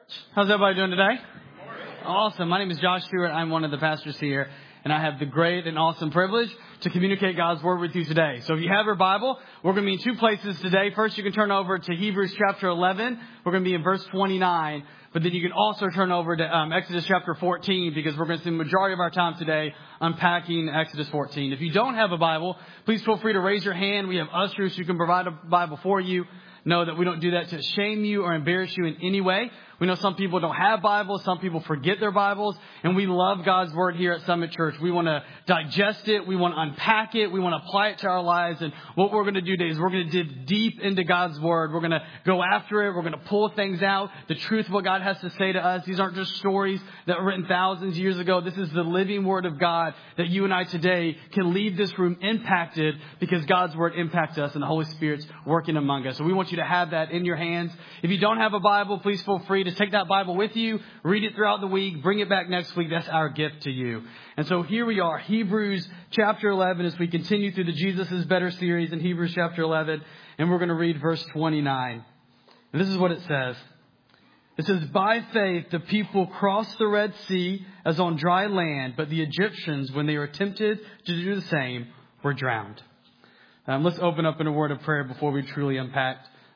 How's everybody doing today? Awesome. My name is Josh Stewart. I'm one of the pastors here, and I have the great and awesome privilege to communicate God's Word with you today. So if you have your Bible, we're going to be in two places today. First, you can turn over to Hebrews chapter 11. We're going to be in verse 29. But then you can also turn over to Exodus chapter 14, because we're going to spend the majority of our time today unpacking Exodus 14. If you don't have a Bible, please feel free to raise your hand. We have ushers who can provide a Bible for you. Know that we don't do that to shame you or embarrass you in any way. We know some people don't have Bibles. Some people forget their Bibles. And we love God's Word here at Summit Church. We want to digest it. We want to unpack it. We want to apply it to our lives. And what we're going to do today is we're going to dig deep into God's Word. We're going to go after it. We're going to pull things out. The truth of what God has to say to us. These aren't just stories that were written thousands of years ago. This is the living Word of God that you and I today can leave this room impacted, because God's Word impacts us and the Holy Spirit's working among us. So we want you to have that in your hands. If you don't have a Bible, please feel free to take that Bible with you, read it throughout the week, bring it back next week. That's our gift to you. And so here we are, Hebrews chapter 11, as we continue through the Jesus is Better series in Hebrews chapter 11. And we're going to read verse 29. And this is what it says. It says, "By faith, the people crossed the Red Sea as on dry land, but the Egyptians, when they were tempted to do the same, were drowned." Let's open up in a word of prayer before we truly unpack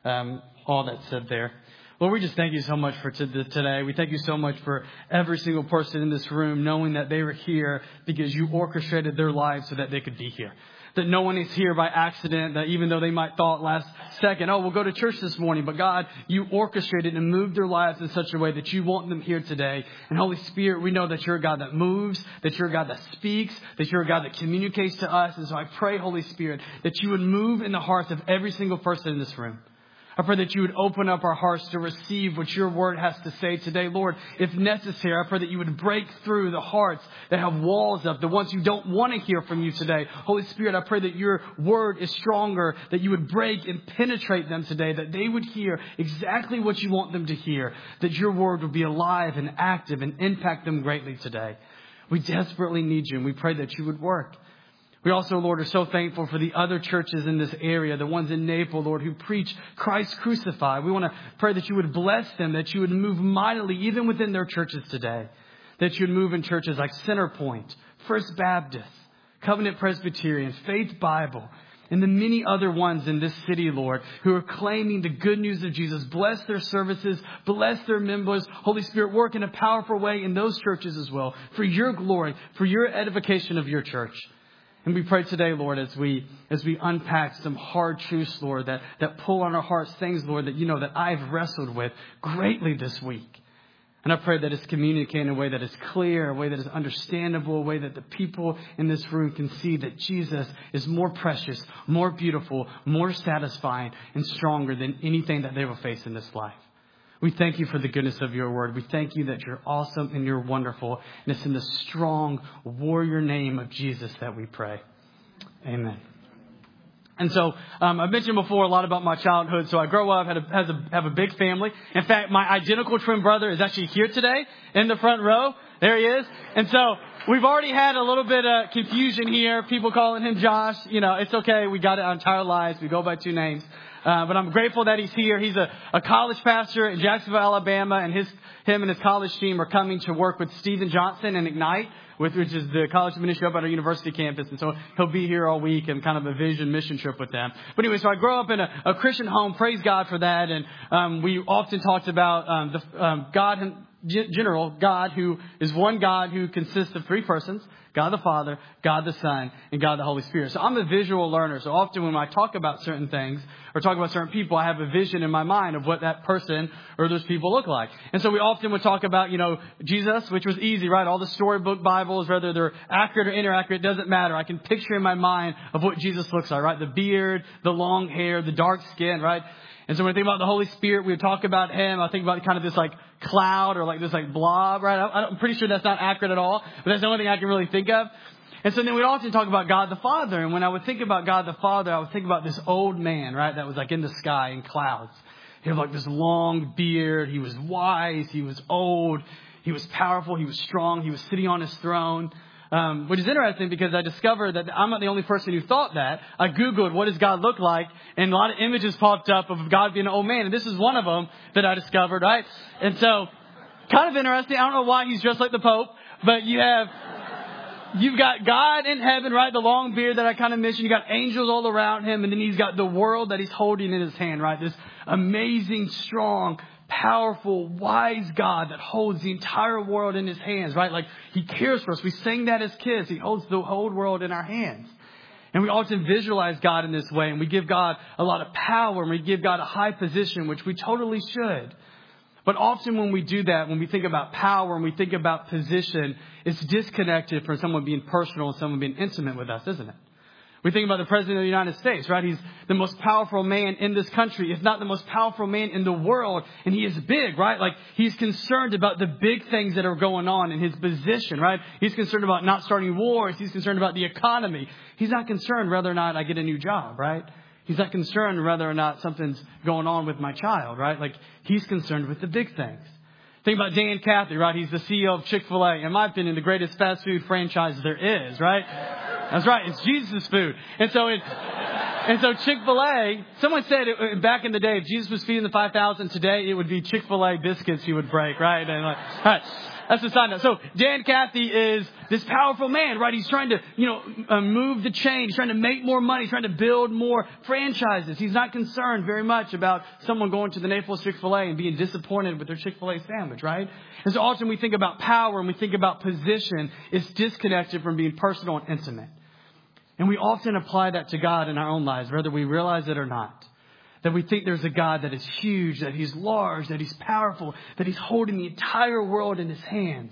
all that's said there. Lord, we just thank you so much for today. We thank you so much for every single person in this room, knowing that they were here because you orchestrated their lives so that they could be here. That no one is here by accident, that even though they might thought last second, oh, we'll go to church this morning. But God, you orchestrated and moved their lives in such a way that you want them here today. And Holy Spirit, we know that you're a God that moves, that you're a God that speaks, that you're a God that communicates to us. And so I pray, Holy Spirit, that you would move in the hearts of every single person in this room. I pray that you would open up our hearts to receive what your word has to say today. Lord, if necessary, I pray that you would break through the hearts that have walls up, the ones who don't want to hear from you today. Holy Spirit, I pray that your word is stronger, that you would break and penetrate them today, that they would hear exactly what you want them to hear, that your word would be alive and active and impact them greatly today. We desperately need you, and we pray that you would work. We also, Lord, are so thankful for the other churches in this area, the ones in Naples, Lord, who preach Christ crucified. We want to pray that you would bless them, that you would move mightily even within their churches today, that you would move in churches like Centerpoint, First Baptist, Covenant Presbyterian, Faith Bible, and the many other ones in this city, Lord, who are claiming the good news of Jesus. Bless their services, bless their members. Holy Spirit, work in a powerful way in those churches as well, for your glory, for your edification of your church. And we pray today, Lord, as we unpack some hard truths, Lord, that pull on our hearts, things, Lord, that you know that I've wrestled with greatly this week. And I pray that it's communicated in a way that is clear, a way that is understandable, a way that the people in this room can see that Jesus is more precious, more beautiful, more satisfying, and stronger than anything that they will face in this life. We thank you for the goodness of your word. We thank you that you're awesome and you're wonderful. And it's in the strong warrior name of Jesus that we pray. Amen. And so I mentioned before a lot about my childhood. So I grow up, have a big family. In fact, my identical twin brother is actually here today in the front row. There he is. And so we've already had a little bit of confusion here. People calling him Josh. You know, it's okay. We got it our entire lives. We go by two names. But I'm grateful that he's here. He's a college pastor in Jacksonville, Alabama, and him and his college team are coming to work with Stephen Johnson and Ignite, which is the college ministry up at our university campus. And so he'll be here all week and kind of a vision mission trip with them. But anyway, so I grew up in a Christian home. Praise God for that. And we often talked about God in general, God who is one God who consists of three persons. God the Father, God the Son, and God the Holy Spirit. So I'm a visual learner. So often when I talk about certain things or talk about certain people, I have a vision in my mind of what that person or those people look like. And so we often would talk about, Jesus, which was easy, right? All the storybook Bibles, whether they're accurate or inaccurate, doesn't matter. I can picture in my mind of what Jesus looks like, right? The beard, the long hair, the dark skin, right? And so when I think about the Holy Spirit, we would talk about him. I think about kind of this like cloud or like this like blob, right? I'm pretty sure that's not accurate at all, but that's the only thing I can really think of. And so then we'd often talk about God the Father. And when I would think about God the Father, I would think about this old man, right? That was like in the sky in clouds. He had like this long beard. He was wise. He was old. He was powerful. He was strong. He was sitting on his throne. Which is interesting because I discovered that I'm not the only person who thought that. I Googled, what does God look like? And a lot of images popped up of God being an old man. And this is one of them that I discovered, right? And so Kind of interesting. I don't know why he's dressed like the Pope, but you've got God in heaven, right? The long beard that I kind of mentioned. You got angels all around him. And then he's got the world that he's holding in his hand, right? This amazing, strong, powerful, wise God that holds the entire world in his hands, right? Like he cares for us. We sing that as kids. He holds the whole world in our hands. And we often visualize God in this way. And we give God a lot of power and we give God a high position, which we totally should. But often when we do that, when we think about power and we think about position, it's disconnected from someone being personal and someone being intimate with us, isn't it? We think about the President of the United States, right? He's the most powerful man in this country, if not the most powerful man in the world. And he is big, right? Like he's concerned about the big things that are going on in his position, right? He's concerned about not starting wars. He's concerned about the economy. He's not concerned whether or not I get a new job, right? He's not concerned whether or not something's going on with my child, right? Like he's concerned with the big things. Think about Dan Cathy, right? He's the CEO of Chick-fil-A. In my opinion, the greatest fast food franchise there is, right? That's right. It's Jesus' food. And so Chick-fil-A, someone said back in the day, if Jesus was feeding the 5,000 today, it would be Chick-fil-A biscuits he would break, right? And all right. That's the side note. So Dan Cathy is this powerful man, right? He's trying to, move the chain. He's trying to make more money. He's trying to build more franchises. He's not concerned very much about someone going to the Naples Chick-fil-A and being disappointed with their Chick-fil-A sandwich, right? And so often we think about power and we think about position. It's disconnected from being personal and intimate. And we often apply that to God in our own lives, whether we realize it or not. That we think there's a God that is huge, that he's large, that he's powerful, that he's holding the entire world in his hands.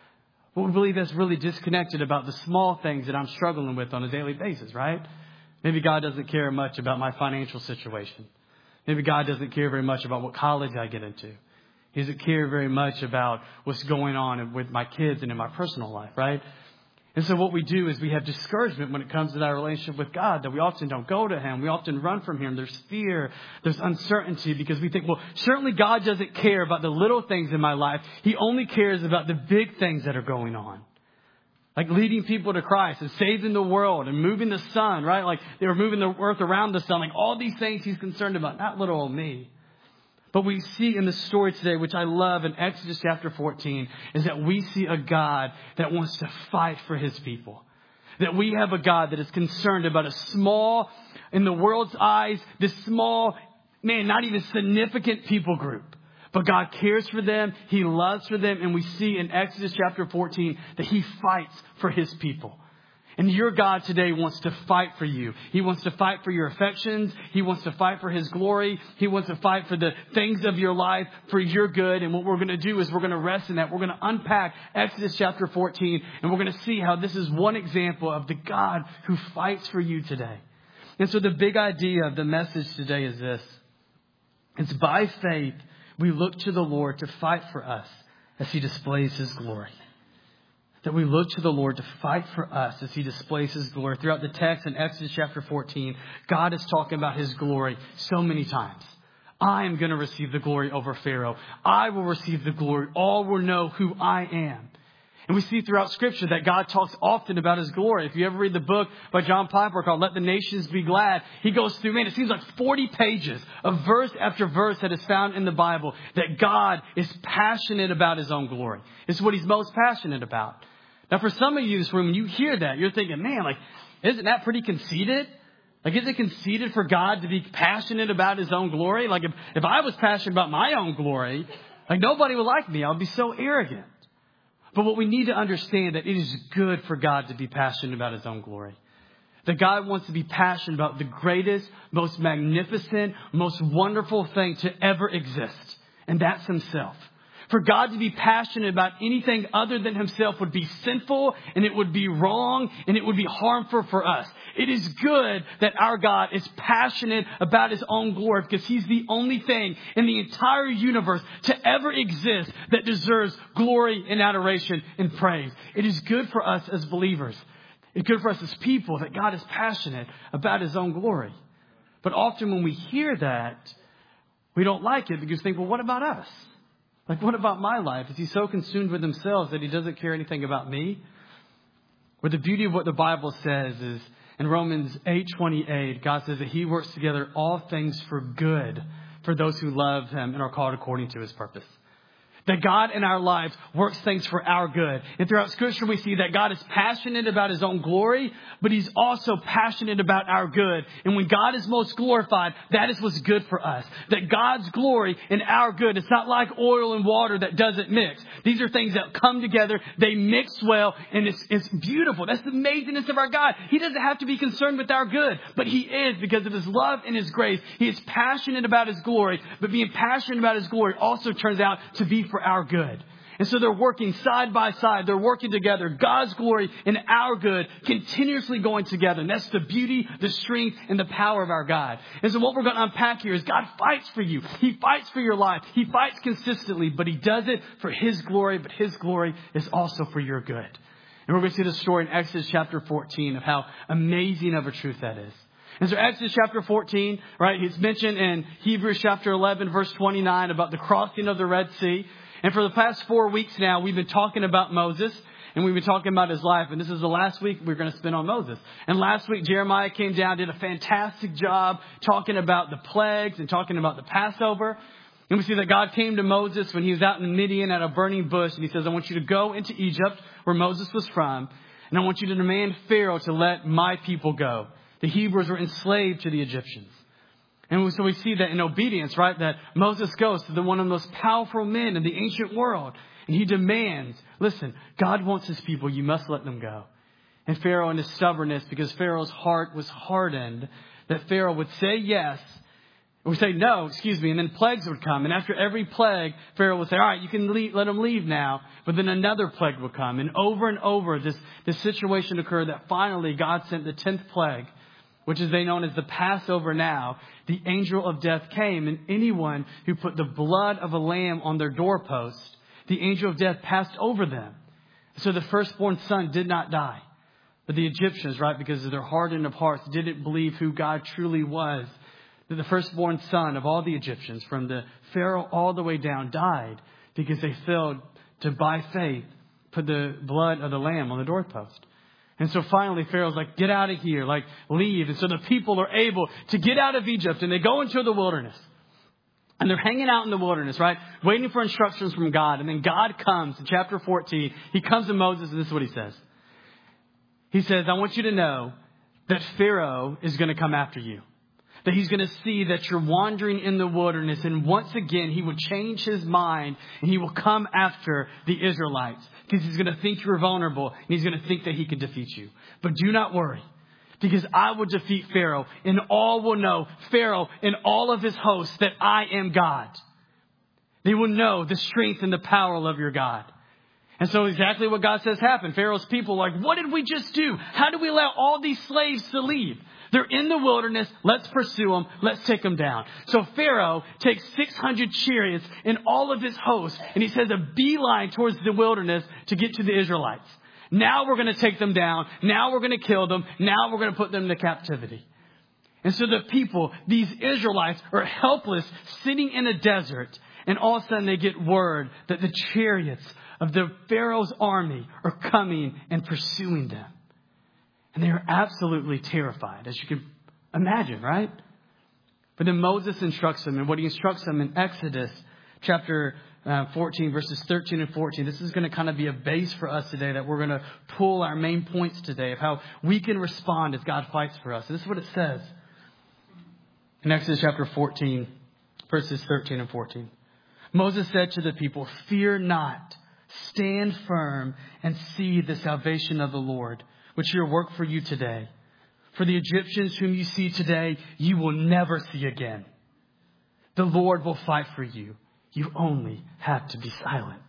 But we believe that's really disconnected about the small things that I'm struggling with on a daily basis, right? Maybe God doesn't care much about my financial situation. Maybe God doesn't care very much about what college I get into. He doesn't care very much about what's going on with my kids and in my personal life, right? And so what we do is we have discouragement when it comes to that relationship with God, that we often don't go to him. We often run from him. There's fear. There's uncertainty because we think, well, certainly God doesn't care about the little things in my life. He only cares about the big things that are going on. Like leading people to Christ and saving the world and moving the sun, right? Like they were moving the earth around the sun. Like all these things he's concerned about, not little old me. But we see in the story today, which I love in Exodus chapter 14, is that we see a God that wants to fight for his people. That we have a God that is concerned about a small, in the world's eyes, this small, not even significant people group. But God cares for them. He loves for them. And we see in Exodus chapter 14 that he fights for his people. And your God today wants to fight for you. He wants to fight for your affections. He wants to fight for his glory. He wants to fight for the things of your life for your good. And what we're going to do is we're going to rest in that. We're going to unpack Exodus chapter 14. And we're going to see how this is one example of the God who fights for you today. And so the big idea of the message today is this. It's by faith we look to the Lord to fight for us as he displays his glory. That we look to the Lord to fight for us as he displays his glory. Throughout the text in Exodus chapter 14, God is talking about his glory so many times. I am going to receive the glory over Pharaoh. I will receive the glory. All will know who I am. And we see throughout Scripture that God talks often about his glory. If you ever read the book by John Piper called Let the Nations Be Glad, he goes through, it seems like 40 pages of verse after verse that is found in the Bible that God is passionate about his own glory. It's what he's most passionate about. Now, for some of you in this room, when you hear that, you're thinking, man, isn't that pretty conceited? Is it conceited for God to be passionate about his own glory? If I was passionate about my own glory, nobody would like me. I would be so arrogant. But what we need to understand that it is good for God to be passionate about his own glory. That God wants to be passionate about the greatest, most magnificent, most wonderful thing to ever exist. And that's himself. For God to be passionate about anything other than himself would be sinful and it would be wrong and it would be harmful for us. It is good that our God is passionate about his own glory because he's the only thing in the entire universe to ever exist that deserves glory and adoration and praise. It is good for us as believers. It's good for us as people that God is passionate about his own glory. But often when we hear that, we don't like it because we think, well, what about us? What about my life? Is he so consumed with himself that he doesn't care anything about me? Where the beauty of what the Bible says is in Romans 8:28, God says that he works together all things for good for those who love him and are called according to his purpose. That God in our lives works things for our good. And throughout Scripture, we see that God is passionate about His own glory, but He's also passionate about our good. And when God is most glorified, that is what's good for us. That God's glory and our good, it's not like oil and water that doesn't mix. These are things that come together, they mix well, and it's beautiful. That's the amazingness of our God. He doesn't have to be concerned with our good, but He is because of His love and His grace. He is passionate about His glory, but being passionate about His glory also turns out to be for our good. And so they're working side by side. They're working together. God's glory and our good continuously going together. And that's the beauty, the strength, and the power of our God. And so what we're going to unpack here is God fights for you. He fights for your life. He fights consistently, but He does it for His glory. But His glory is also for your good. And we're going to see the story in Exodus chapter 14 of how amazing of a truth that is. And so Exodus chapter 14, right, it's mentioned in Hebrews chapter 11, verse 29 about the crossing of the Red Sea. And for the past 4 weeks now, we've been talking about Moses and we've been talking about his life. And this is the last week we're going to spend on Moses. And last week, Jeremiah came down, did a fantastic job talking about the plagues and talking about the Passover. And we see that God came to Moses when he was out in Midian at a burning bush. And He says, I want you to go into Egypt, where Moses was from. And I want you to demand Pharaoh to let my people go. The Hebrews were enslaved to the Egyptians. And so we see that in obedience, right, that Moses goes to one of the most powerful men in the ancient world. And he demands, listen, God wants His people. You must let them go. And Pharaoh, in his stubbornness, because Pharaoh's heart was hardened, that Pharaoh would say yes, or say no, and then plagues would come. And after every plague, Pharaoh would say, all right, you can let them leave now. But then another plague would come. And over, this situation occurred that finally God sent the 10th plague, which is they known as the Passover now. The angel of death came, and anyone who put the blood of a lamb on their doorpost, the angel of death passed over them. So the firstborn son did not die. But the Egyptians, right, because of their hardening of hearts, didn't believe who God truly was. That the firstborn son of all the Egyptians, from the Pharaoh all the way down, died because they failed to, by faith, put the blood of the lamb on the doorpost. And so finally, Pharaoh's like, get out of here, like leave. And so the people are able to get out of Egypt and they go into the wilderness. And they're hanging out in the wilderness, right? Waiting for instructions from God. And then God comes in chapter 14. He comes to Moses and this is what He says. He says, I want you to know that Pharaoh is going to come after you. That he's going to see that you're wandering in the wilderness. And once again, he will change his mind and he will come after the Israelites. Because he's going to think you're vulnerable and he's going to think that he can defeat you. But do not worry. Because I will defeat Pharaoh and all will know, Pharaoh and all of his hosts, that I am God. They will know the strength and the power of your God. And so exactly what God says happened. Pharaoh's people are like, what did we just do? How do we allow all these slaves to leave? They're in the wilderness. Let's pursue them. Let's take them down. So Pharaoh takes 600 chariots and all of his hosts, and he says a beeline towards the wilderness to get to the Israelites. Now we're going to take them down. Now we're going to kill them. Now we're going to put them into captivity. And so the people, these Israelites, are helpless, sitting in a desert. And all of a sudden they get word that the chariots of the Pharaoh's army are coming and pursuing them. And they are absolutely terrified, as you can imagine, right? But then Moses instructs them, and what he instructs them in Exodus chapter 14, verses 13 and 14. This is going to kind of be a base for us today that we're going to pull our main points today of how we can respond as God fights for us. And this is what it says in Exodus chapter 14, verses 13 and 14. Moses said to the people, fear not, stand firm and see the salvation of the Lord, which will work for you today. For the Egyptians whom you see today, you will never see again. The Lord will fight for you. You only have to be silent.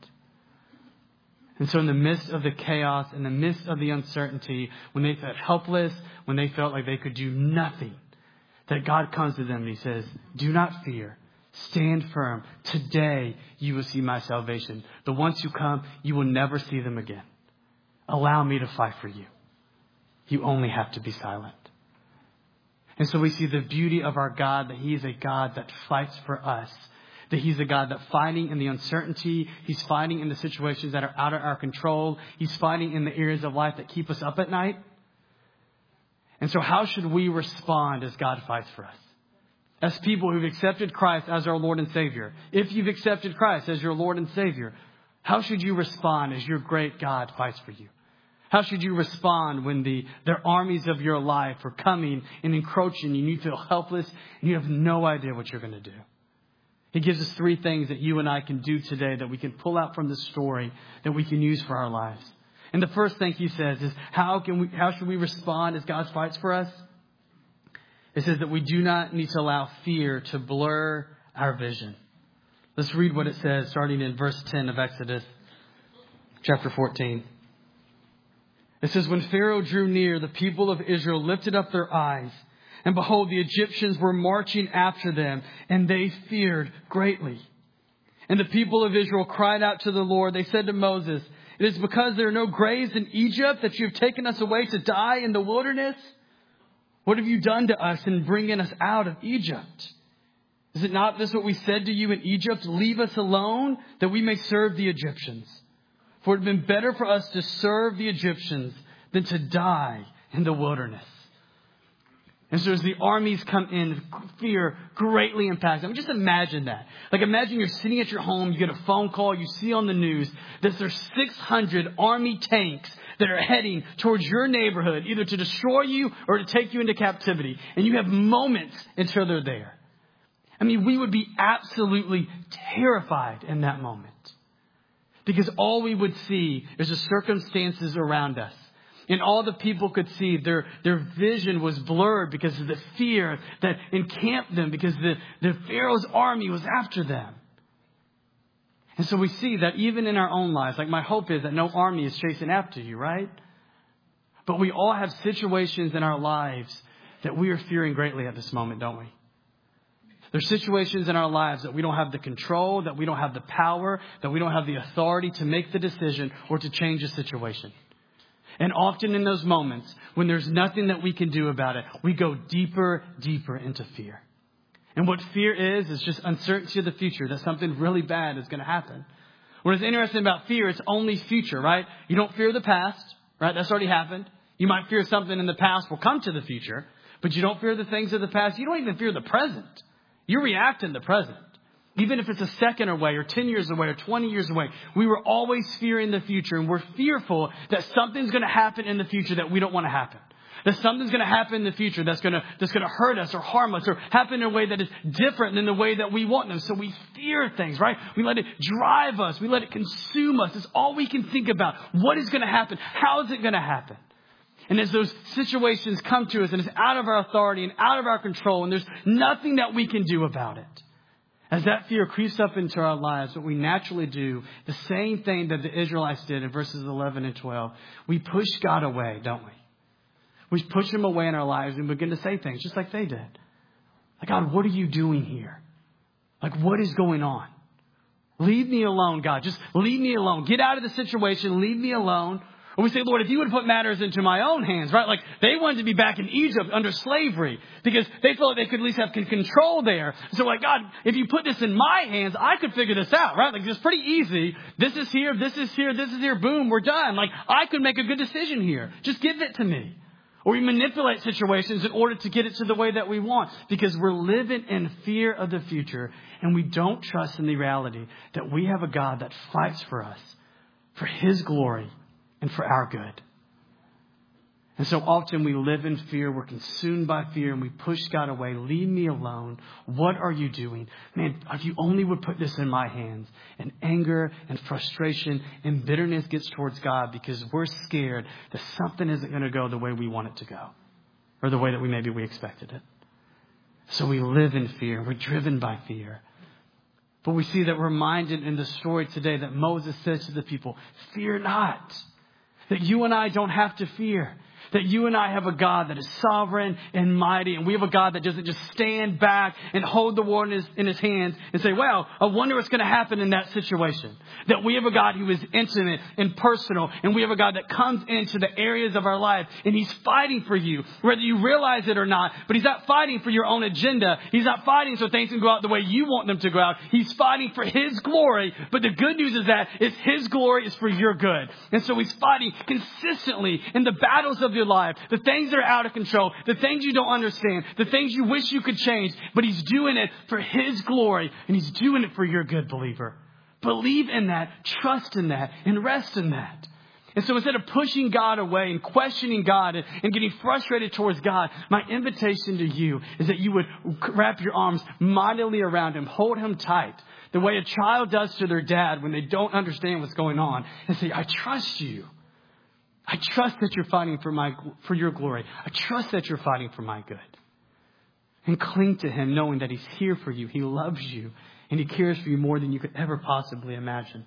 And so in the midst of the chaos, in the midst of the uncertainty, when they felt helpless, when they felt like they could do nothing, that God comes to them and He says, do not fear. Stand firm. Today you will see my salvation. The ones who come, you will never see them again. Allow me to fight for you. You only have to be silent. And so we see the beauty of our God, that He is a God that fights for us. That He's a God that fighting in the uncertainty. He's fighting in the situations that are out of our control. He's fighting in the areas of life that keep us up at night. And so how should we respond as God fights for us? as people who've accepted Christ as our Lord and Savior, if you've accepted Christ as your Lord and Savior, how should you respond as your great God fights for you? How should you respond when the armies of your life are coming and encroaching and you feel helpless and you have no idea what you're going to do? He gives us 3 things that you and I can do today that we can pull out from the story that we can use for our lives. And the first thing he says is, how should we respond as God fights for us? It says that we do not need to allow fear to blur our vision. Let's read what it says starting in verse 10 of Exodus chapter 14. It says, when Pharaoh drew near, the people of Israel lifted up their eyes, and behold, the Egyptians were marching after them, and they feared greatly. And the people of Israel cried out to the Lord. They said to Moses, it is because there are no graves in Egypt that you have taken us away to die in the wilderness? What have you done to us in bringing us out of Egypt? Is it not this what we said to you in Egypt? Leave us alone that we may serve the Egyptians. For it had been better for us to serve the Egyptians than to die in the wilderness. And so as the armies come in, fear greatly impacts them. I mean, just imagine that. Like imagine you're sitting at your home, you get a phone call, you see on the news that there's 600 army tanks that are heading towards your neighborhood, either to destroy you or to take you into captivity. And you have moments until they're there. I mean, we would be absolutely terrified in that moment. Because all we would see is the circumstances around us. And all the people could see, their vision was blurred because of the fear that encamped them, because the Pharaoh's army was after them. And so we see that even in our own lives, like my hope is that no army is chasing after you, right? But we all have situations in our lives that we are fearing greatly at this moment, don't we? There's situations in our lives that we don't have the control, that we don't have the power, that we don't have the authority to make the decision or to change a situation. And often in those moments, when there's nothing that we can do about it, we go deeper into fear. And what fear is just uncertainty of the future, that something really bad is going to happen. What is interesting about fear, it's only future, right? You don't fear the past, right? That's already happened. You might fear something in the past will come to the future, but you don't fear the things of the past. You don't even fear the present. You react in the present. Even if it's a second away or 10 years away or 20 years away, we were always fearing the future. And we're fearful that something's going to happen in the future that we don't want to happen. That something's going to happen in the future that's going to hurt us or harm us or happen in a way that is different than the way that we want them. So we fear things, right? We let it drive us. We let it consume us. It's all we can think about. What is going to happen? How is it going to happen? And as those situations come to us and it's out of our authority and out of our control and there's nothing that we can do about it, as that fear creeps up into our lives, what we naturally do, the same thing that the Israelites did in verses 11 and 12, we push God away, don't we? We push him away in our lives and begin to say things just like they did. Like, God, what are you doing here? Like, what is going on? Leave me alone, God. Just leave me alone. Get out of the situation. Leave me alone. Or we say, Lord, if you would put matters into my own hands, right? Like they wanted to be back in Egypt under slavery because they felt like they could at least have control there. So like, God, if you put this in my hands, I could figure this out, right? Like it's pretty easy. This is here. This is here. This is here. Boom. We're done. Like I could make a good decision here. Just give it to me. Or we manipulate situations in order to get it to the way that we want because we're living in fear of the future and we don't trust in the reality that we have a God that fights for us, for his glory and for our good. And so often we live in fear. We're consumed by fear and we push God away. Leave me alone. What are you doing? Man, if you only would put this in my hands. And anger and frustration and bitterness gets towards God because we're scared that something isn't going to go the way we want it to go. Or the way that we expected it. So we live in fear. We're driven by fear. But we see that we're reminded in the story today that Moses says to the people, fear not. That you and I don't have to fear. That you and I have a God that is sovereign and mighty. And we have a God that doesn't just stand back and hold the war in his hands and say, well, I wonder what's going to happen in that situation. That we have a God who is intimate and personal. And we have a God that comes into the areas of our life. And he's fighting for you, whether you realize it or not. But he's not fighting for your own agenda. He's not fighting so things can go out the way you want them to go out. He's fighting for his glory. But the good news is that his glory is for your good. And so he's fighting consistently in the battles of your your life, the things that are out of control, the things you don't understand, the things you wish you could change, but He's doing it for His glory, and He's doing it for your good, believer. Believe in that, trust in that, and rest in that. And so instead of pushing God away and questioning God and getting frustrated towards God, my invitation to you is that you would wrap your arms mightily around Him, hold Him tight, the way a child does to their dad when they don't understand what's going on, and say, I trust you. I trust that you're fighting for your glory. I trust that you're fighting for my good. And cling to Him knowing that He's here for you. He loves you and He cares for you more than you could ever possibly imagine.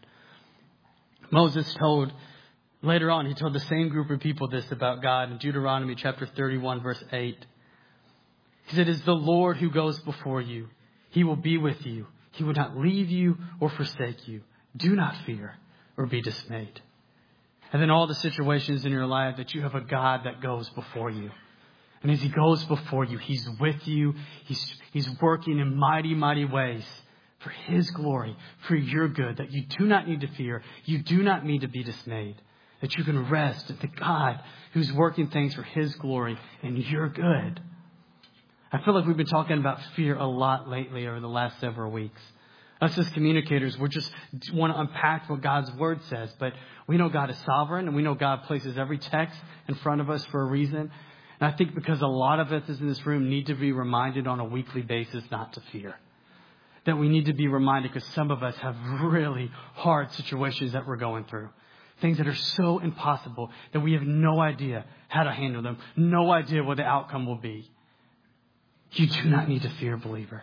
Later on, he told the same group of people this about God in Deuteronomy chapter 31, verse 8. He said, "It is the Lord who goes before you. He will be with you. He will not leave you or forsake you. Do not fear or be dismayed." And then all the situations in your life that you have a God that goes before you. And as He goes before you, He's with you. He's working in mighty, mighty ways for His glory, for your good, that you do not need to fear. You do not need to be dismayed. That you can rest in the God who's working things for His glory and your good. I feel like we've been talking about fear a lot lately over the last several weeks. Us as communicators, we just want to unpack what God's Word says. But we know God is sovereign, and we know God places every text in front of us for a reason. And I think because a lot of us in this room need to be reminded on a weekly basis not to fear. That we need to be reminded because some of us have really hard situations that we're going through. Things that are so impossible that we have no idea how to handle them. No idea what the outcome will be. You do not need to fear, believer.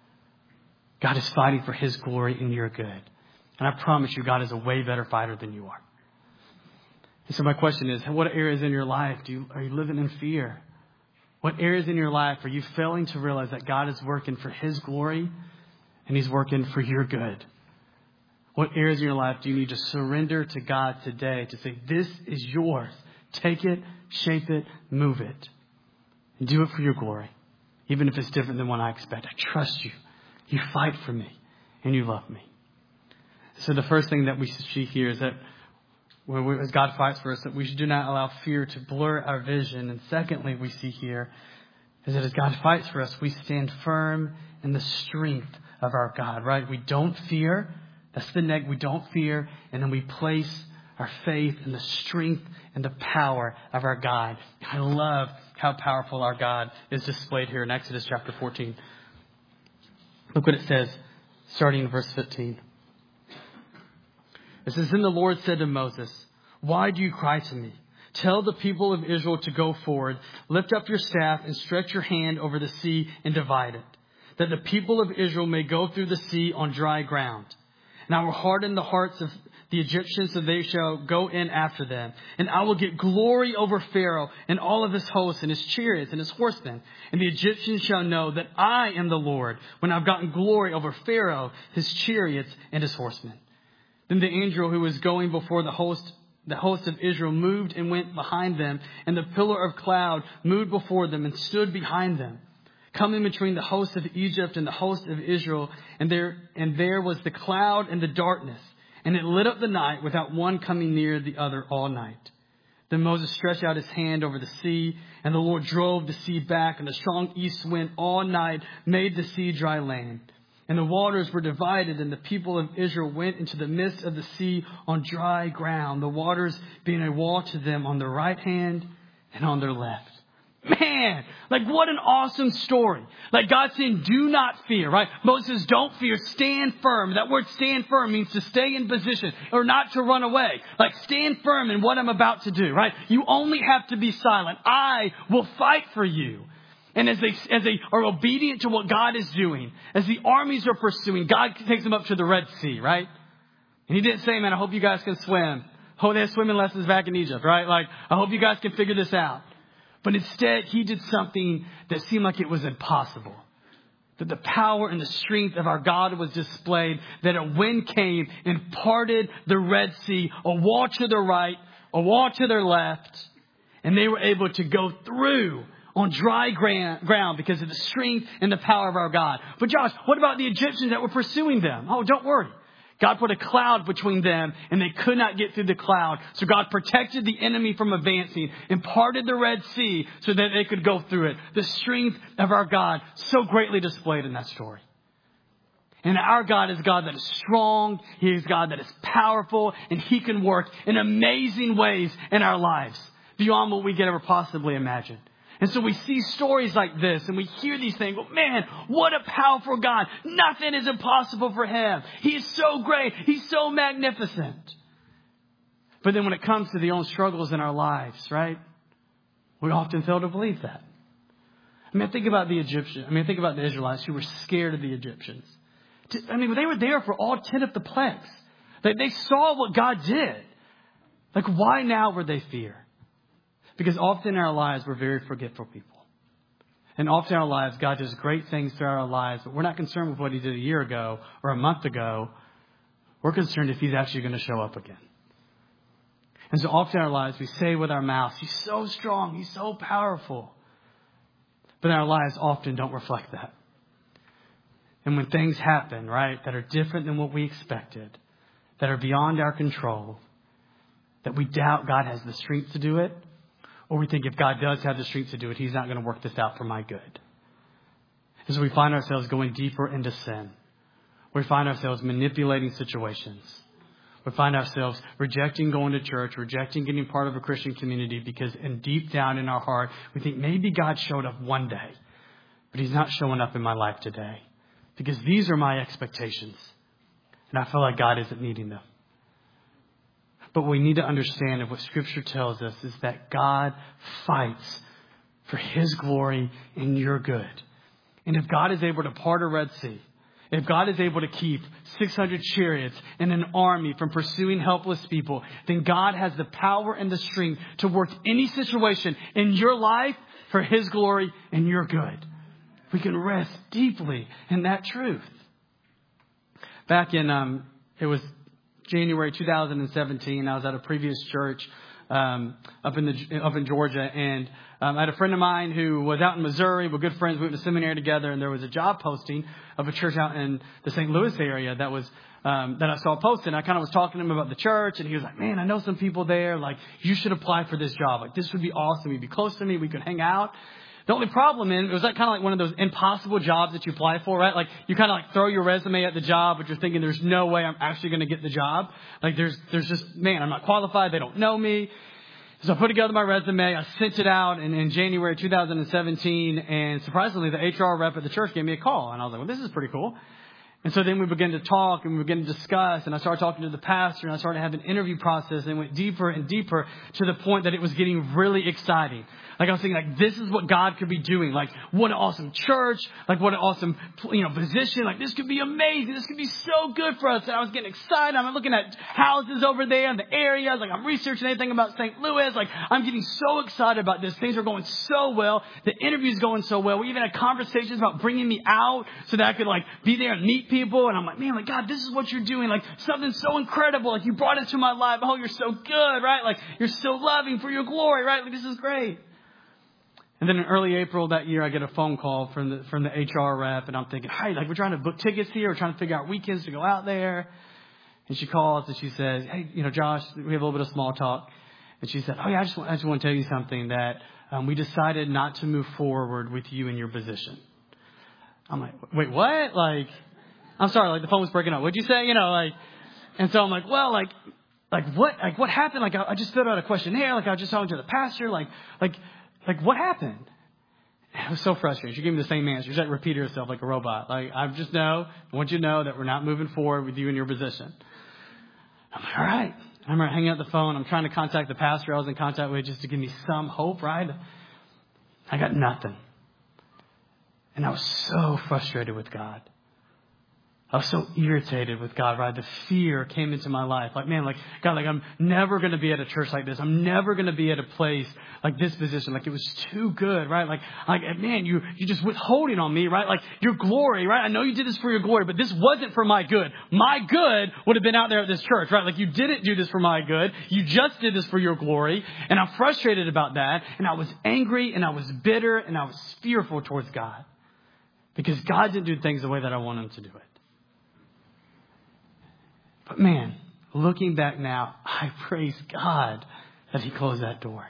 God is fighting for His glory and your good. And I promise you, God is a way better fighter than you are. And so my question is, what areas in your life are you living in fear? What areas in your life are you failing to realize that God is working for His glory and He's working for your good? What areas in your life do you need to surrender to God today to say, this is yours. Take it, shape it, move it. And do it for your glory. Even if it's different than what I expect. I trust you. You fight for me. And you love me. So the first thing that we see here is that as God fights for us, that we do not allow fear to blur our vision. And secondly, we see here is that as God fights for us, we stand firm in the strength of our God, right? We don't fear. That's the neck. We don't fear. And then we place our faith in the strength and the power of our God. I love how powerful our God is displayed here in Exodus chapter 14. Look what it says, starting in verse 15. It says, "Then the Lord said to Moses, 'Why do you cry to me? Tell the people of Israel to go forward. Lift up your staff and stretch your hand over the sea and divide it, that the people of Israel may go through the sea on dry ground. And I will harden the hearts of the Egyptians so they shall go in after them. And I will get glory over Pharaoh and all of his hosts and his chariots and his horsemen. And the Egyptians shall know that I am the Lord when I've gotten glory over Pharaoh, his chariots, and his horsemen.' Then the angel who was going before the host of Israel moved and went behind them. And the pillar of cloud moved before them and stood behind them, coming between the host of Egypt and the host of Israel. And there was the cloud and the darkness. And it lit up the night without one coming near the other all night. Then Moses stretched out his hand over the sea, and the Lord drove the sea back, and a strong east wind all night made the sea dry land. And the waters were divided, and the people of Israel went into the midst of the sea on dry ground, the waters being a wall to them on their right hand and on their left." Man, like what an awesome story. Like God saying, do not fear, right? Moses says, don't fear, stand firm. That word stand firm means to stay in position or not to run away. Like stand firm in what I'm about to do, right? You only have to be silent. I will fight for you. And as they are obedient to what God is doing, as the armies are pursuing, God takes them up to the Red Sea, right? And He didn't say, man, I hope you guys can swim. Oh, they had swimming lessons back in Egypt, right? Like, I hope you guys can figure this out. But instead, He did something that seemed like it was impossible. That the power and the strength of our God was displayed. That a wind came and parted the Red Sea, a wall to their right, a wall to their left. And they were able to go through on dry ground because of the strength and the power of our God. But Josh, what about the Egyptians that were pursuing them? Oh, don't worry. God put a cloud between them and they could not get through the cloud. So God protected the enemy from advancing and parted the Red Sea so that they could go through it. The strength of our God so greatly displayed in that story. And our God is a God that is strong. He is God that is powerful, and He can work in amazing ways in our lives beyond what we could ever possibly imagine. And so we see stories like this and we hear these things. Well, man, what a powerful God. Nothing is impossible for Him. He is so great. He's so magnificent. But then when it comes to the own struggles in our lives, right? We often fail to believe that. Think about the Egyptians. Think about the Israelites who were scared of the Egyptians. They were there for all 10 of the plagues. They saw what God did. Why now would they fear? Because often in our lives, we're very forgetful people. And often in our lives, God does great things through our lives, but we're not concerned with what He did a year ago or a month ago. We're concerned if He's actually going to show up again. And so often in our lives, we say with our mouths, He's so strong, He's so powerful. But our lives often don't reflect that. And when things happen, right, that are different than what we expected, that are beyond our control, that we doubt God has the strength to do it, or we think if God does have the strength to do it, He's not going to work this out for my good. And so we find ourselves going deeper into sin. We find ourselves manipulating situations. We find ourselves rejecting going to church, rejecting getting part of a Christian community because deep down in our heart, we think maybe God showed up one day, but He's not showing up in my life today because these are my expectations. And I feel like God isn't meeting them. But what we need to understand of what Scripture tells us is that God fights for His glory and your good. And if God is able to part a Red Sea, if God is able to keep 600 chariots and an army from pursuing helpless people, then God has the power and the strength to work any situation in your life for His glory and your good. We can rest deeply in that truth. Back in, it was January 2017, I was at a previous church up in Georgia, and I had a friend of mine who was out in Missouri. We're good friends. We went to seminary together, and there was a job posting of a church out in the St. Louis area that I saw posted. I kind of was talking to him about the church, and he was like, "Man, I know some people there. You should apply for this job. This would be awesome. You'd be close to me. We could hang out." The only problem is, it was kind of like one of those impossible jobs that you apply for, right? You kind of throw your resume at the job, but you're thinking there's no way I'm actually going to get the job. There's just, man, I'm not qualified. They don't know me. So I put together my resume. I sent it out in January 2017. And surprisingly, the HR rep at the church gave me a call. And I was like, well, this is pretty cool. And so then we began to talk and we began to discuss. And I started talking to the pastor and I started having an interview process and went deeper and deeper to the point that it was getting really exciting. I was thinking, this is what God could be doing. What an awesome church. What an awesome, position. This could be amazing. This could be so good for us. And I was getting excited. I'm looking at houses over there in the area. I'm researching anything about St. Louis. I'm getting so excited about this. Things are going so well. The interview's going so well. We even had conversations about bringing me out so that I could be there and meet people. And I'm like, man, God, this is what you're doing. Something so incredible. You brought into my life. Oh, you're so good, right? You're so loving for your glory, right? This is great. And then in early April that year, I get a phone call from the HR rep, and I'm thinking, hey, we're trying to book tickets here. We're trying to figure out weekends to go out there. And she calls and she says, hey, Josh, we have a little bit of small talk. And she said, oh yeah, I just want to tell you something that we decided not to move forward with you in your position. I'm like, wait, what? I'm sorry, the phone was breaking up. What'd you say? And so I'm like, well, what happened? I just filled out a questionnaire. I was just talking to the pastor. What happened? It was so frustrating. She gave me the same answer. She repeated herself like a robot. I want you to know that we're not moving forward with you in your position. I'm like, all right. I remember hanging up the phone. I'm trying to contact the pastor I was in contact with just to give me some hope, right? I got nothing. And I was so frustrated with God. I was so irritated with God, right? The fear came into my life. God, I'm never going to be at a church like this. I'm never going to be at a place like this position. It was too good, right? Man, you're just withholding on me, right? Your glory, right? I know you did this for your glory, but this wasn't for my good. My good would have been out there at this church, right? You didn't do this for my good. You just did this for your glory. And I'm frustrated about that. And I was angry and I was bitter and I was fearful towards God because God didn't do things the way that I want him to do it. But man, looking back now, I praise God that he closed that door.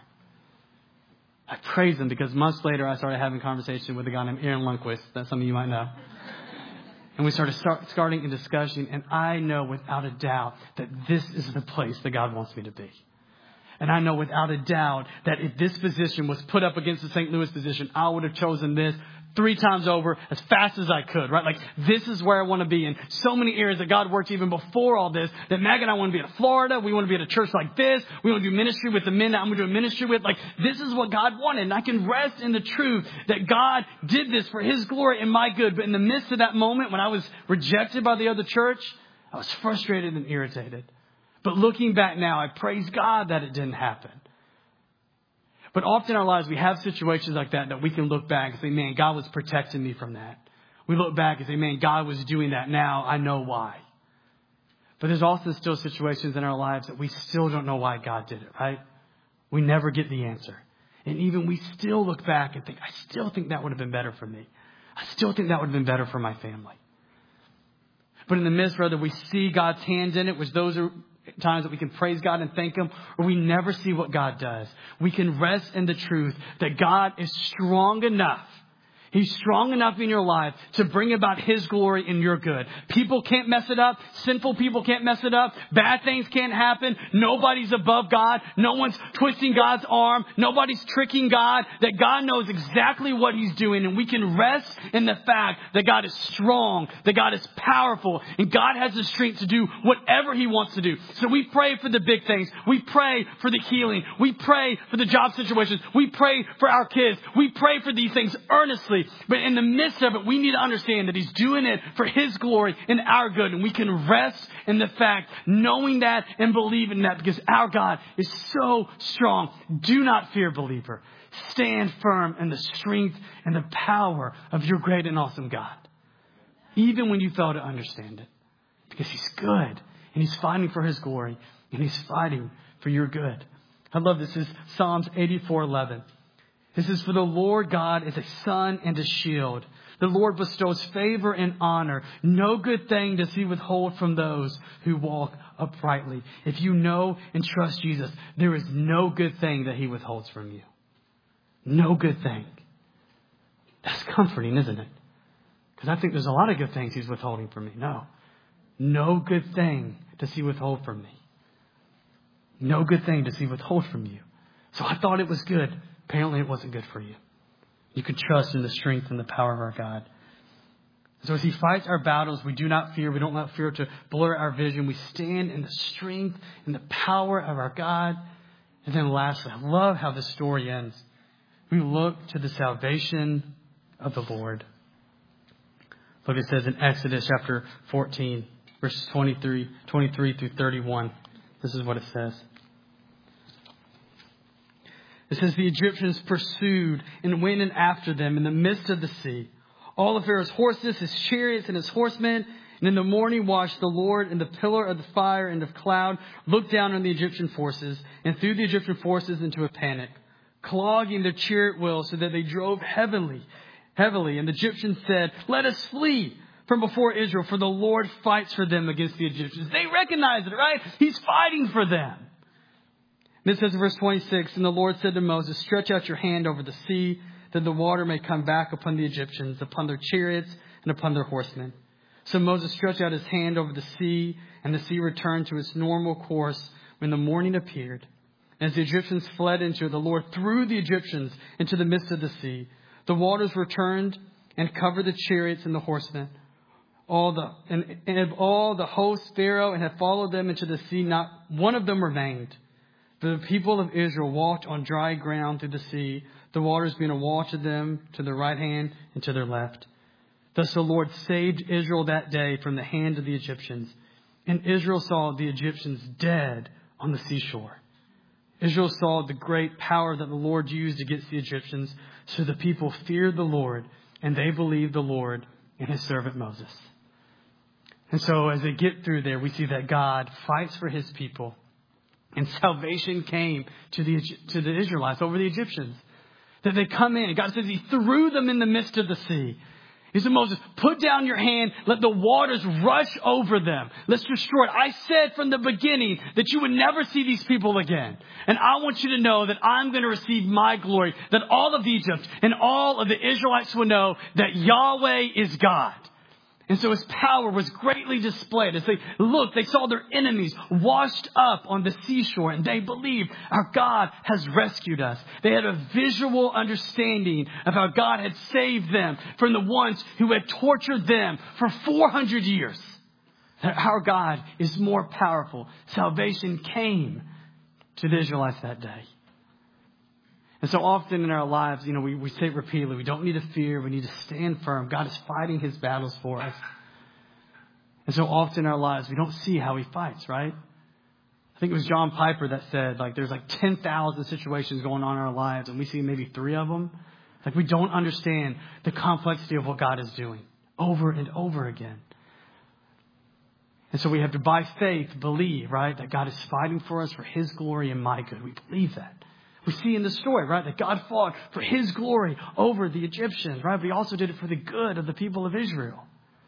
I praise him because months later I started having a conversation with a guy named Aaron Lundquist that some of you might know. And we started starting a discussion, and I know without a doubt that this is the place that God wants me to be. And I know without a doubt that if this position was put up against the St. Louis position, I would have chosen this 3 times over as fast as I could, right? Like, this is where I want to be in so many areas that God worked even before all this, that Meg and I want to be in Florida. We want to be at a church like this. We want to do ministry with the men that I'm going to do ministry with. Like, this is what God wanted. And I can rest in the truth that God did this for his glory and my good. But in the midst of that moment, when I was rejected by the other church, I was frustrated and irritated. But looking back now, I praise God that it didn't happen. But often in our lives, we have situations like that we can look back and say, man, God was protecting me from that. We look back and say, man, God was doing that. Now I know why. But there's also still situations in our lives that we still don't know why God did it, right? We never get the answer. And even we still look back and think, I still think that would have been better for me. I still think that would have been better for my family. But in the midst, whether we see God's hand in it, which those are times that we can praise God and thank him, or we never see what God does, we can rest in the truth that God is strong enough. He's strong enough in your life to bring about his glory and your good. People can't mess it up. Sinful people can't mess it up. Bad things can't happen. Nobody's above God. No one's twisting God's arm. Nobody's tricking God. That God knows exactly what he's doing. And we can rest in the fact that God is strong, that God is powerful, and God has the strength to do whatever he wants to do. So we pray for the big things. We pray for the healing. We pray for the job situations. We pray for our kids. We pray for these things earnestly. But in the midst of it, we need to understand that he's doing it for his glory and our good. And we can rest in the fact, knowing that and believing that, because our God is so strong. Do not fear, believer. Stand firm in the strength and the power of your great and awesome God. Even when you fail to understand it. Because he's good and he's fighting for his glory and he's fighting for your good. I love this. This is Psalms 84:11. This is, for the Lord God is a sun and a shield. The Lord bestows favor and honor. No good thing does he withhold from those who walk uprightly. If you know and trust Jesus, there is no good thing that he withholds from you. No good thing. That's comforting, isn't it? Because I think there's a lot of good things he's withholding from me. No good thing does he withhold from me. No good thing does he withhold from you. So I thought it was good. Apparently it wasn't good for you. You can trust in the strength and the power of our God. So as he fights our battles, we do not fear. We don't let fear to blur our vision. We stand in the strength and the power of our God. And then lastly, I love how the story ends. We look to the salvation of the Lord. Look, it says in Exodus chapter 14, verses 23 through 31. This is what it says. It says, the Egyptians pursued and went in after them in the midst of the sea. All of Pharaoh's horses, his chariots, and his horsemen. And in the morning watch, the Lord in the pillar of the fire and of cloud looked down on the Egyptian forces and threw the Egyptian forces into a panic, clogging their chariot wheels so that they drove heavily. And the Egyptians said, let us flee from before Israel, for the Lord fights for them against the Egyptians. They recognize it, right? He's fighting for them. And it says in verse 26, and the Lord said to Moses, stretch out your hand over the sea, that the water may come back upon the Egyptians, upon their chariots, and upon their horsemen. So Moses stretched out his hand over the sea, and the sea returned to its normal course when the morning appeared. And as the Egyptians fled into it, the Lord threw the Egyptians into the midst of the sea. The waters returned and covered the chariots and the horsemen. And of all the hosts Pharaoh and had followed them into the sea, not one of them remained. The people of Israel walked on dry ground through the sea, the waters being a wall to them, to their right hand and to their left. Thus the Lord saved Israel that day from the hand of the Egyptians. And Israel saw the Egyptians dead on the seashore. Israel saw the great power that the Lord used against the Egyptians. So the people feared the Lord, and they believed the Lord and his servant Moses. And so as they get through there, we see that God fights for his people. And salvation came to the Israelites over the Egyptians. That they come in. And God says he threw them in the midst of the sea. He said, Moses, put down your hand. Let the waters rush over them. Let's destroy it. I said from the beginning that you would never see these people again. And I want you to know that I'm going to receive my glory, that all of Egypt and all of the Israelites will know that Yahweh is God. And so his power was greatly displayed as they looked, they saw their enemies washed up on the seashore, and they believed our God has rescued us. They had a visual understanding of how God had saved them from the ones who had tortured them for 400 years. That our God is more powerful. Salvation came to the Israelites that day. And so often in our lives, we say it repeatedly, we don't need to fear, we need to stand firm. God is fighting his battles for us. And so often in our lives, we don't see how he fights, right? I think it was John Piper that said, there's 10,000 situations going on in our lives, and we see maybe 3 of them. We don't understand the complexity of what God is doing over and over again. And so we have to, by faith, believe, right, that God is fighting for us for his glory and my good. We believe that. We see in the story, right, that God fought for his glory over the Egyptians, right? But he also did it for the good of the people of Israel.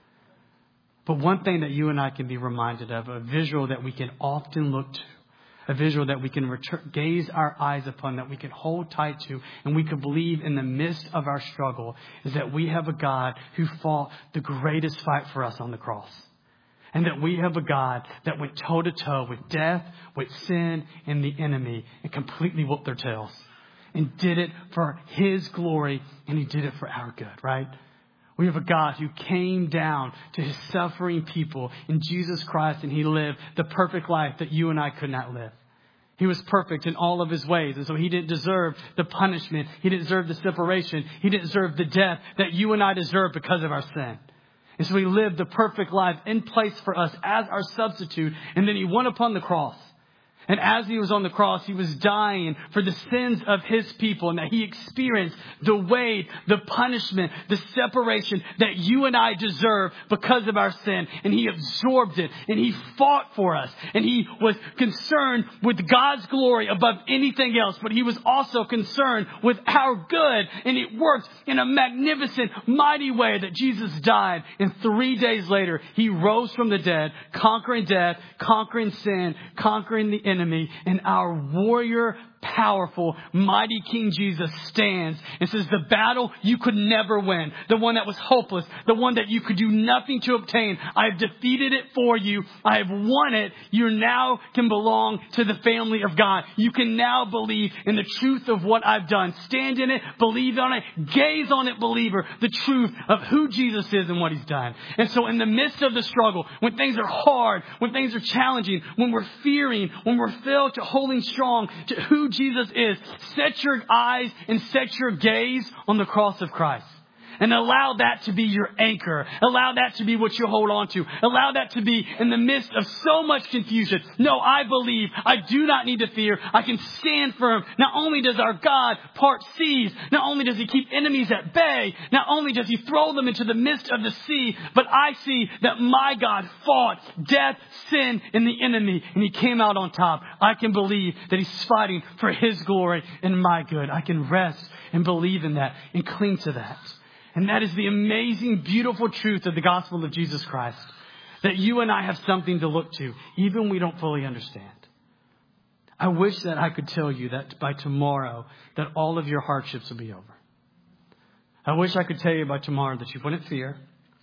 But one thing that you and I can be reminded of, a visual that we can often look to, a visual that we can gaze our eyes upon, that we can hold tight to, and we can believe in the midst of our struggle, is that we have a God who fought the greatest fight for us on the cross. And that we have a God that went toe to toe with death, with sin, and the enemy, and completely whooped their tails. And did it for his glory, and he did it for our good, right? We have a God who came down to his suffering people in Jesus Christ, and he lived the perfect life that you and I could not live. He was perfect in all of his ways, and so he didn't deserve the punishment. He didn't deserve the separation. He didn't deserve the death that you and I deserve because of our sin. And so he lived the perfect life in place for us as our substitute. And then he went upon the cross. And as he was on the cross, he was dying for the sins of his people, and that he experienced the weight, the punishment, the separation that you and I deserve because of our sin. And he absorbed it, and he fought for us, and he was concerned with God's glory above anything else. But he was also concerned with our good, and it worked in a magnificent, mighty way that Jesus died. And 3 days later, he rose from the dead, conquering death, conquering sin, conquering the enemy, and our warrior, powerful, mighty King Jesus stands and says, the battle you could never win, the one that was hopeless, the one that you could do nothing to obtain, I have defeated it for you. I have won it. You now can belong to the family of God. You can now believe in the truth of what I've done. Stand in it, believe on it, gaze on it, believer, the truth of who Jesus is and what he's done. And so in the midst of the struggle, when things are hard, when things are challenging, when we're fearing, when we're filled to holding strong to who Jesus is, set your eyes and set your gaze on the cross of Christ. And allow that to be your anchor. Allow that to be what you hold on to. Allow that to be in the midst of so much confusion. No, I believe. I do not need to fear. I can stand firm. Not only does our God part seas, not only does he keep enemies at bay, not only does he throw them into the midst of the sea, but I see that my God fought death, sin, and the enemy, and he came out on top. I can believe that he's fighting for his glory and my good. I can rest and believe in that and cling to that. And that is the amazing, beautiful truth of the gospel of Jesus Christ. That you and I have something to look to, even when we don't fully understand. I wish that I could tell you that by tomorrow, that all of your hardships will be over. I wish I could tell you by tomorrow that you wouldn't fear.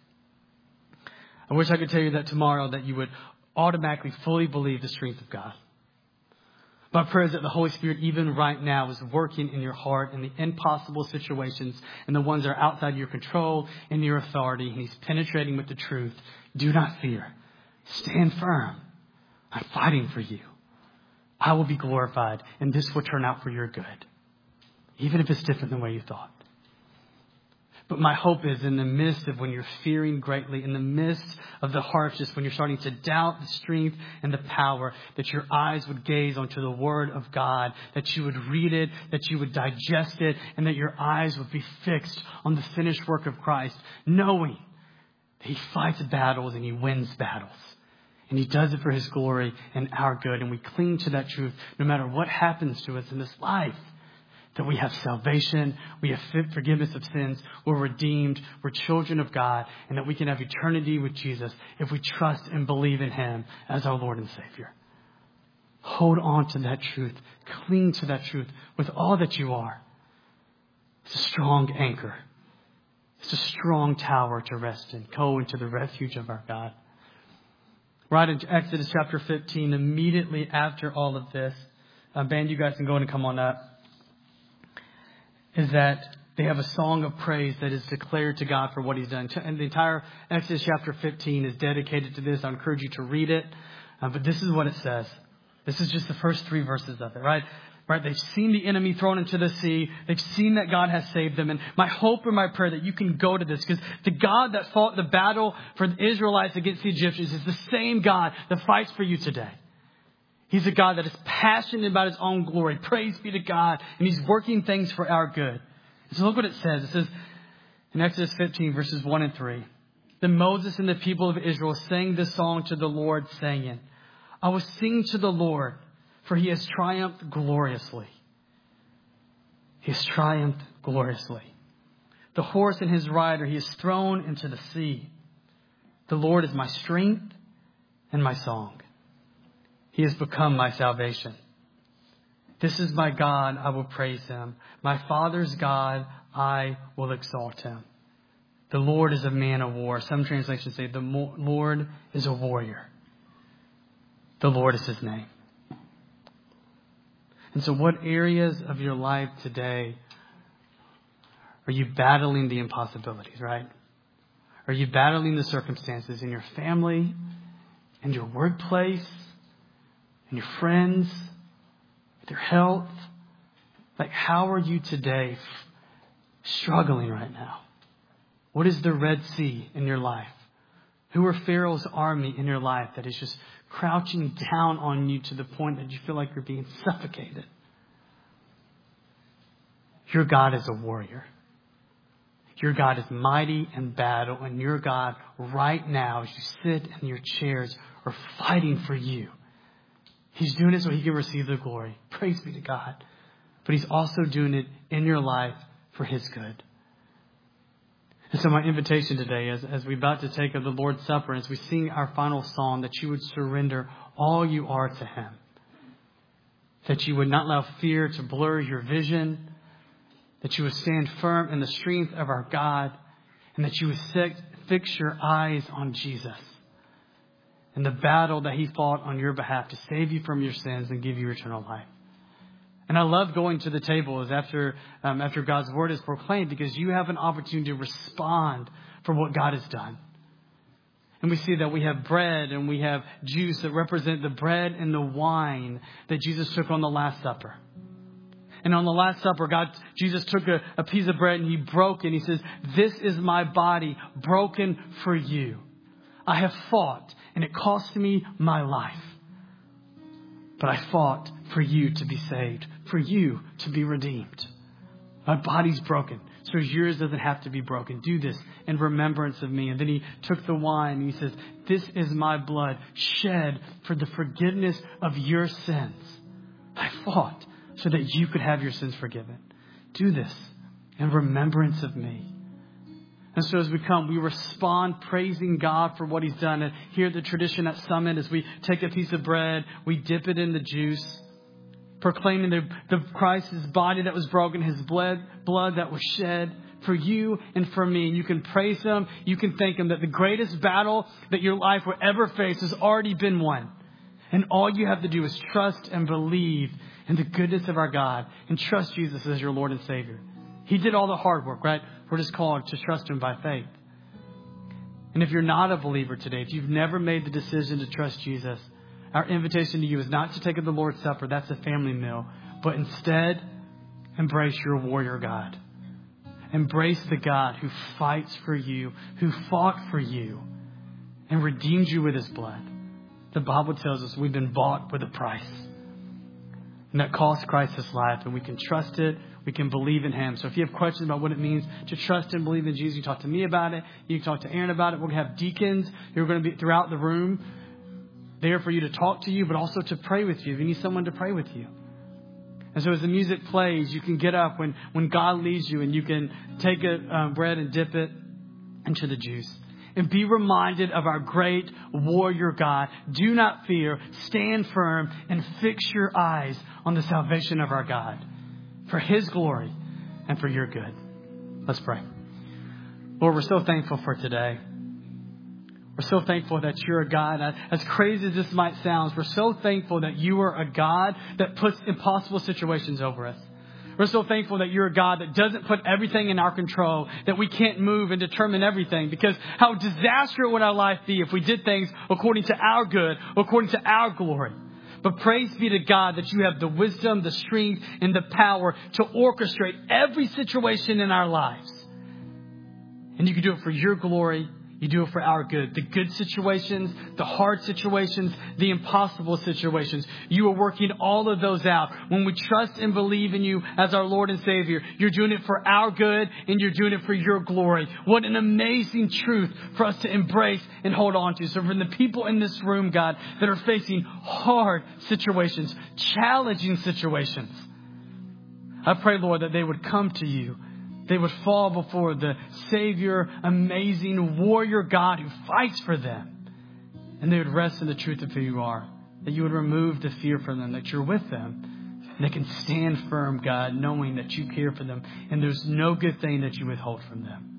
I wish I could tell you that tomorrow that you would automatically fully believe the strength of God. My prayer is that the Holy Spirit, even right now, is working in your heart in the impossible situations and the ones that are outside your control and your authority. And he's penetrating with the truth. Do not fear. Stand firm. I'm fighting for you. I will be glorified, and this will turn out for your good, even if it's different than the way you thought. But my hope is in the midst of when you're fearing greatly, in the midst of the hardships, when you're starting to doubt the strength and the power, that your eyes would gaze onto the Word of God, that you would read it, that you would digest it, and that your eyes would be fixed on the finished work of Christ, knowing that he fights battles and he wins battles. And he does it for his glory and our good. And we cling to that truth no matter what happens to us in this life. that we have salvation, we have forgiveness of sins, we're redeemed, we're children of God, and that we can have eternity with Jesus if we trust and believe in him as our Lord and Savior. Hold on to that truth. Cling to that truth with all that you are. It's a strong anchor. It's a strong tower to rest in. Go into the refuge of our God. Right in Exodus chapter 15, immediately after all of this, band, you guys can go in and come on up, is that they have a song of praise that is declared to God for what he's done. And the entire Exodus chapter 15 is dedicated to this. I encourage you to read it. But this is what it says. This is just the first 3 verses of it, right? Right? They've seen the enemy thrown into the sea. They've seen that God has saved them. And my hope and my prayer that you can go to this, because the God that fought the battle for the Israelites against the Egyptians is the same God that fights for you today. He's a God that is passionate about his own glory. Praise be to God. And he's working things for our good. So look what it says. It says in Exodus 15, verses 1 and 3. Then Moses and the people of Israel sang this song to the Lord, saying, I will sing to the Lord, for he has triumphed gloriously. He has triumphed gloriously. The horse and his rider he has thrown into the sea. The Lord is my strength and my song. He has become my salvation. This is my God, I will praise him. My Father's God, I will exalt him. The Lord is a man of war. Some translations say the Lord is a warrior. The Lord is his name. And so what areas of your life today are you battling the impossibilities, right? Are you battling the circumstances in your family, in your workplace, in your friends, with your health? Like, how are you today struggling right now? What is the Red Sea in your life? Who are Pharaoh's army in your life that is just crouching down on you to the point that you feel like you're being suffocated? Your God is a warrior. Your God is mighty in battle, and your God right now, as you sit in your chairs, are fighting for you. He's doing it so he can receive the glory. Praise be to God. But he's also doing it in your life for his good. And so my invitation today, as we're about to take of the Lord's Supper, as we sing our final song, that you would surrender all you are to him. That you would not allow fear to blur your vision. That you would stand firm in the strength of our God. And that you would fix your eyes on Jesus. And the battle that he fought on your behalf to save you from your sins and give you eternal life. And I love going to the tables after God's word is proclaimed, because you have an opportunity to respond for what God has done. And we see that we have bread and we have juice that represent the bread and the wine that Jesus took on the Last Supper. And on the Last Supper, Jesus took a piece of bread and he broke it. And he says, this is my body broken for you. I have fought and it cost me my life. But I fought for you to be saved, for you to be redeemed. My body's broken, so yours doesn't have to be broken. Do this in remembrance of me. And then he took the wine and he says, this is my blood shed for the forgiveness of your sins. I fought so that you could have your sins forgiven. Do this in remembrance of me. And so as we come, we respond praising God for what he's done. And here the tradition at Summit is we take a piece of bread, we dip it in the juice, proclaiming the Christ's body that was broken, his blood that was shed for you and for me. And you can praise him. You can thank him that the greatest battle that your life will ever face has already been won. And all you have to do is trust and believe in the goodness of our God and trust Jesus as your Lord and Savior. He did all the hard work, right? We're just called to trust him by faith. And if you're not a believer today, if you've never made the decision to trust Jesus, our invitation to you is not to take of the Lord's Supper. That's a family meal. But instead, embrace your warrior God. Embrace the God who fights for you, who fought for you, and redeemed you with his blood. The Bible tells us we've been bought with a price. And that cost Christ his life, and we can trust it. We can believe in him. So if you have questions about what it means to trust and believe in Jesus, you talk to me about it. You can talk to Aaron about it. We're going to have deacons who are going to be throughout the room there for you to talk to you, but also to pray with you if you need someone to pray with you. And so as the music plays, you can get up when God leads you, and you can take a bread and dip it into the juice. And be reminded of our great warrior God. Do not fear. Stand firm and fix your eyes on the salvation of our God for His glory and for your good. Let's pray. Lord, we're so thankful for today. We're so thankful that you're a God. As crazy as this might sound, we're so thankful that you are a God that puts impossible situations over us. We're so thankful that you're a God that doesn't put everything in our control, that we can't move and determine everything. Because how disastrous would our life be if we did things according to our good, according to our glory? But praise be to God that you have the wisdom, the strength, and the power to orchestrate every situation in our lives. And you can do it for your glory. You do it for our good. The good situations, the hard situations, the impossible situations. You are working all of those out. When we trust and believe in you as our Lord and Savior, you're doing it for our good and you're doing it for your glory. What an amazing truth for us to embrace and hold on to. So for the people in this room, God, that are facing hard situations, challenging situations, I pray, Lord, that they would come to you. They would fall before the Savior, amazing warrior God who fights for them. And they would rest in the truth of who you are. That you would remove the fear from them, that you're with them. And they can stand firm, God, knowing that you care for them. And there's no good thing that you withhold from them.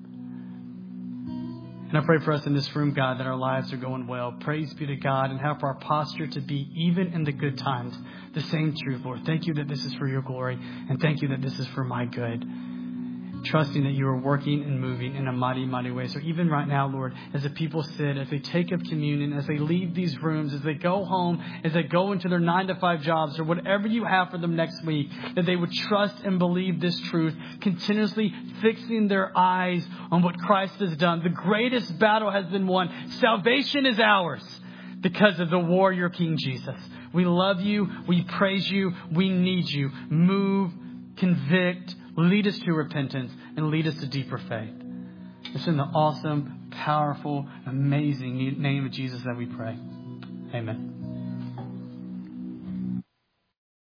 And I pray for us in this room, God, that our lives are going well. Praise be to God, and help our posture to be, even in the good times, the same truth, Lord. Thank you that this is for your glory. And thank you that this is for my good. Trusting that you are working and moving in a mighty, mighty way. So even right now, Lord, as the people sit, as they take up communion, as they leave these rooms, as they go home, as they go into their 9-to-5 jobs or whatever you have for them next week, that they would trust and believe this truth, continuously fixing their eyes on what Christ has done. The greatest battle has been won. Salvation is ours because of the warrior King Jesus. We love you. We praise you. We need you. Move, convict, lead us to repentance, and lead us to deeper faith. It's in the awesome, powerful, amazing name of Jesus that we pray. Amen.